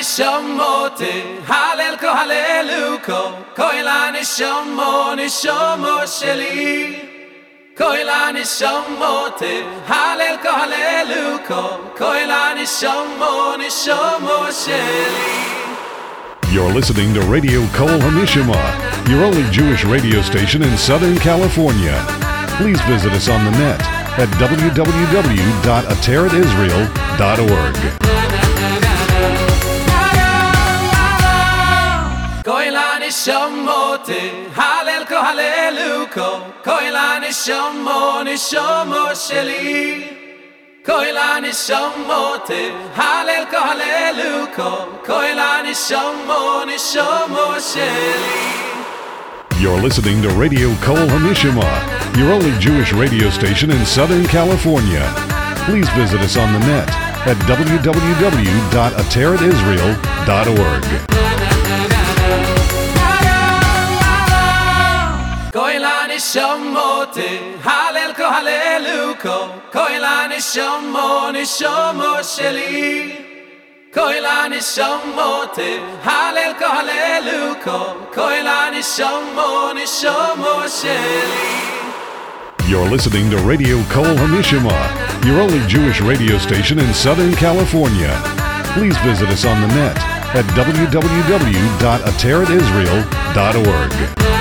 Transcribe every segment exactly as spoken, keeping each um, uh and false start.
nishamote halel ko haleluko koila nishamo nishamo sheli koila nishamote halel ko haleluko koila nishamo nishamo sheli. You're listening to Radio Kol Hamishama, your only Jewish radio station in Southern California. Please visit us on the net at w w w dot ateret israel dot org. Koila nishamote halel ko haleluko koila nishamo nishamo sheli koila nishamote halel ko haleluko koila nishamo nishamo sheli. You're listening to Radio Kol Hamishama, your only Jewish radio station in Southern California. Please visit us on the net at w w w dot ateret israel dot org. Koila nishamote halel ko haleluko koila nishamo nishamo sheli koila nishamote halel ko haleluko koila nishamo nishamo sheli. You're listening to Radio Kol Hamishama, your only Jewish radio station in Southern California. Please visit us on the net at w w w dot ateret israel dot org.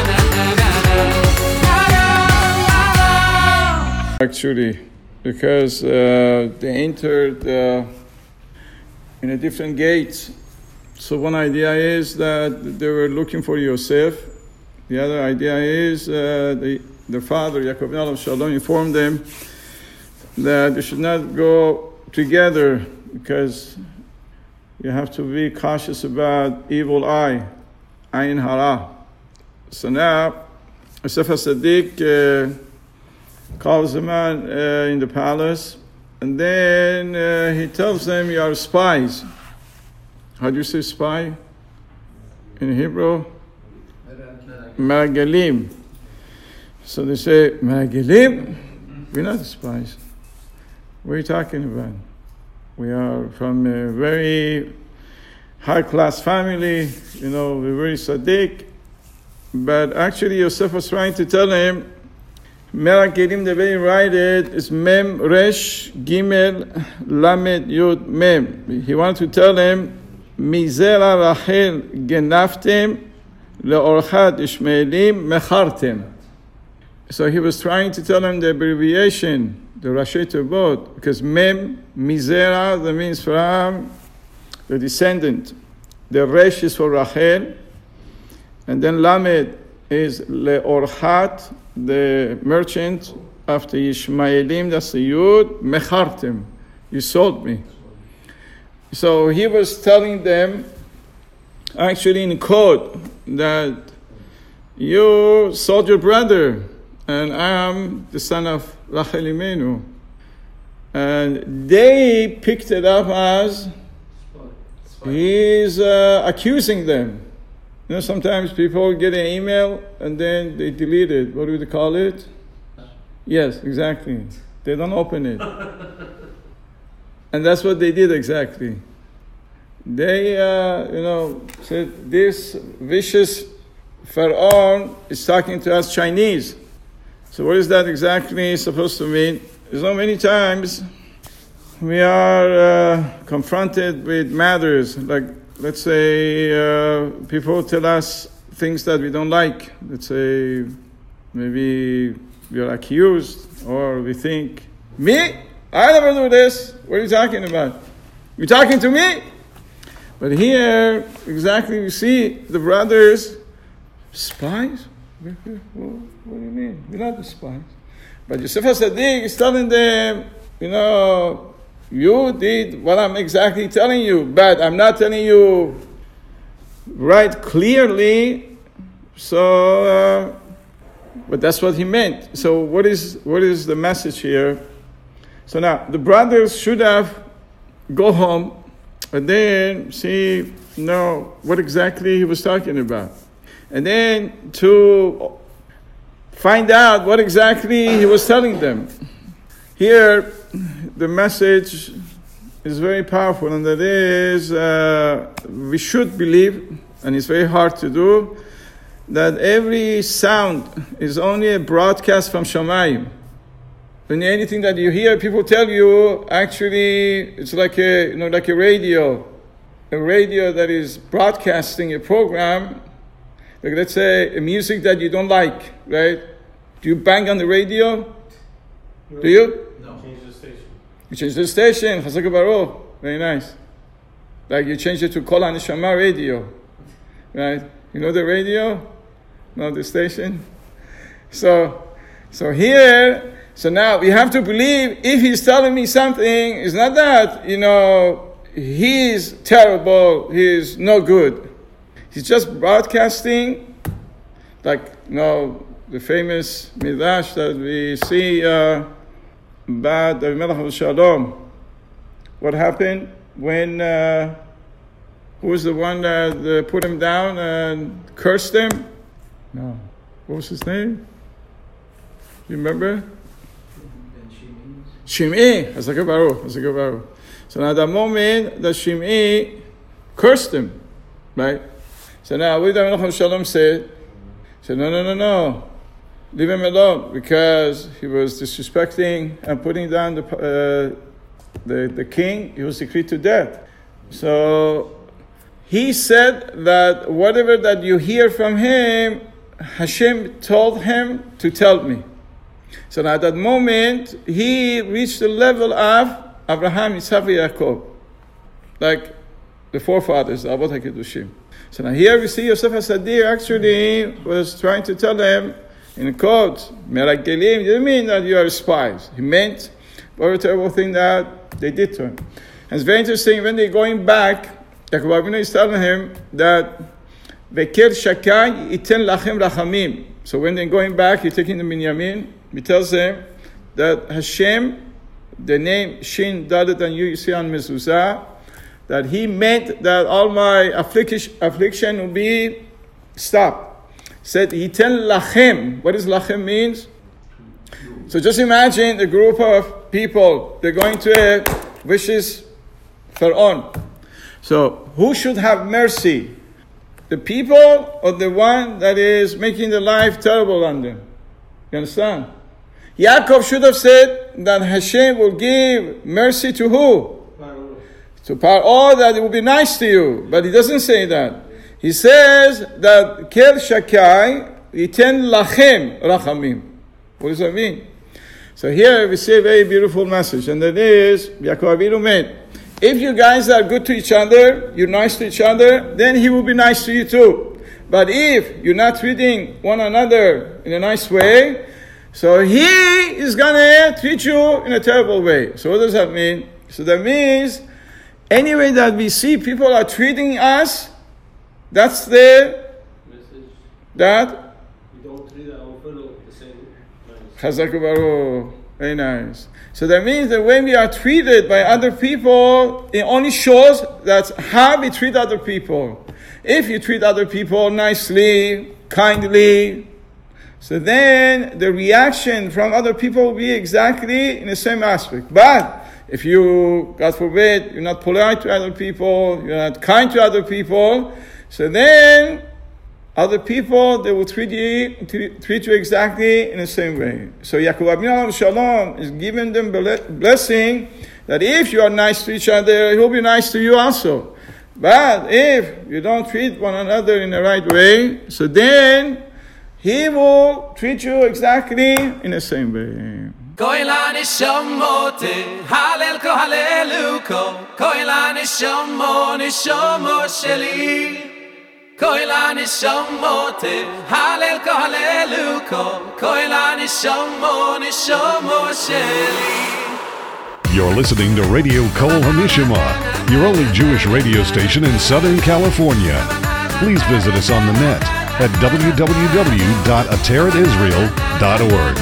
Actually, because uh, they entered uh, in a different gate. So one idea is that they were looking for Yosef. The other idea is uh, the, their father, Yaakov Alav Shalom, informed them that they should not go together because you have to be cautious about evil eye, Ayin Hara. So now, Yosef HaSaddiq uh, calls the man uh, in the palace, and then uh, he tells them, you are spies. How do you say spy in Hebrew? Magalim. So they say, Magalim? We're not spies. What are you talking about? We are from a very high-class family, you know, we're very Sadiq. But actually, Yosef was trying to tell him, Merakelim, the way you write it, is Mem, Resh, Gimel, Lamed, Yud, Mem. He wanted to tell him, Mizera Rachel genaftem, leorchat Ishmaelim mechartem. So he was trying to tell him the abbreviation, the Rashi Tevot, because Mem, Mizera, that means from the descendant. The Resh is for Rachel, and then Lamed is leorchat, the merchant of the Ishmaelim, that's the Yud, mechartem, you sold me. So he was telling them, actually in code, that you sold your brother, and I am the son of Rachel Imenu. And they picked it up as he's uh, accusing them. You know, sometimes people get an email and then they delete it. What do they call it? Yes, exactly. They don't open it. And that's what they did exactly. They, uh, you know, said this vicious Pharaoh is talking to us Chinese. So what is that exactly supposed to mean? There's so many times we are uh, confronted with matters like, let's say, uh, people tell us things that we don't like. Let's say, maybe we are accused, or we think, me? I never do this. What are you talking about? You talking to me? But here, exactly, we see the brothers, spies? What, what do you mean? We're not the spies. But Yosef HaSaddiq is telling them, you know, you did what I'm exactly telling you, but I'm not telling you right clearly. So, uh, but that's what he meant. So what is what is the message here? So now, the brothers should have go home and then see, you know, what exactly he was talking about. And then to find out what exactly he was telling them. Here, the message is very powerful, and that is uh, we should believe, and it's very hard to do, that every sound is only a broadcast from Shamayim. When anything that you hear, people tell you, actually, it's like a, you know, like a radio. A radio that is broadcasting a program, like let's say a music that you don't like, right? Do you bang on the radio? No. Do you? No. Change the station. You change the station. Chazak Baruch. Very nice. Like you change it to Kol HaNeshama radio, right? You know the radio? Not the station? So, so here, so now we have to believe if he's telling me something, it's not that, you know, he's terrible, he's no good. He's just broadcasting, like, you know, the famous midrash that we see uh, about the Melech Shalom. What happened when, uh, who was the one that uh, put him down and cursed him? No. What was his name? You remember? Shimei. Hazak Baruch. Hazak Baruch. So now at that moment, the Shimei cursed him, right? So now, what did Melech Shalom say? He said, no, no, no, no. Leave him alone, because he was disrespecting and putting down the uh, the, the king. He was decreed to death. So he said that whatever that you hear from him, Hashem told him to tell me. So now at that moment, he reached the level of Abraham, Yitzhak, Yaakov, like the forefathers, Avot HaKedushim. So now here we see Yosef HaSadir actually was trying to tell them, in a quote, Meragelim, he didn't mean that you are spies. He meant whatever terrible thing that they did to him. And it's very interesting, when they're going back, Yaakov Avinu is telling him that Veker Shakai iten lachem rachamim. So when they're going back, he's taking the Binyamin, he tells them that Hashem, the name Shin, Dalet, and you, you see on Mezuzah, that he meant that all my affliction, affliction will be stopped. Said, Yiten lachem. What does lachem means? So just imagine a group of people, they're going to a vicious Pharaoh. So who should have mercy? The people or the one that is making the life terrible on them? You understand? Yaakov should have said that Hashem will give mercy to who? Paro. To Paro, that it will be nice to you. But he doesn't say that. He says that Kel Shakai Yiten Lachem Rachamim. What does that mean? So here we see a very beautiful message, and that is, Yaakov Avinu meant, if you guys are good to each other, you're nice to each other, then he will be nice to you too. But if you're not treating one another in a nice way, so he is going to treat you in a terrible way. So what does that mean? So that means, any way that we see people are treating us, that's the message. That we don't treat our fellow the same. Chazak Baruch. Very nice. So that means that when we are treated by other people, it only shows that's how we treat other people. If you treat other people nicely, kindly, so then the reaction from other people will be exactly in the same aspect. But if you, God forbid, you're not polite to other people, you're not kind to other people, so then other people, they will treat you, treat you exactly in the same way. So Yaakov Avinu Shalom is giving them blessing that if you are nice to each other, he will be nice to you also. But if you don't treat one another in the right way, so then he will treat you exactly in the same way. Koila nishomote, halel ko haleluko, koila nishomo, nishomo sheli. Koila nishomote, halel ko haleluko, koila nishomo, nishomo sheli. You're listening to Radio Kol HaNeshama, your only Jewish radio station in Southern California. Please visit us on the net at w w w dot ateret israel dot org.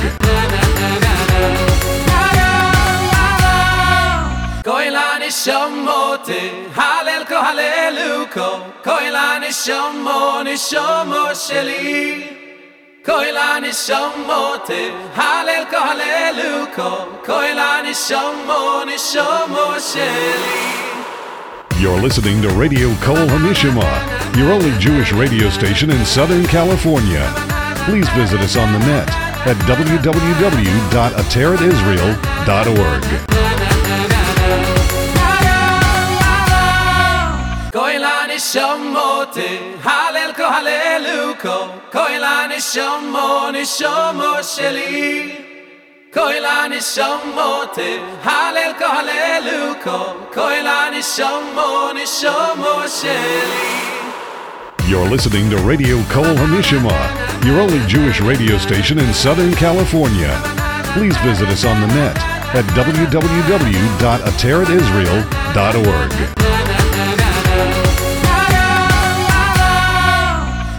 Koila nishomote, halel ko haleluko, koila nishomo, nishomo sheli. Koila nishomote, halel ko haleluko, koila nishomo, nishomo sheli. You're listening to Radio Kol Hanishma, your only Jewish radio station in Southern California. Please visit us on the net at w w w dot ateret israel dot org. Koilani shamote, halel ko haleluko, koilani shamoni shamo sheli. Koilani shamote, halel ko haleluko, koilani shamoni shamo sheli. You're listening to Radio Kol Hanishma, your only Jewish radio station in Southern California. Please visit us on the net at w w w dot ateret israel dot org.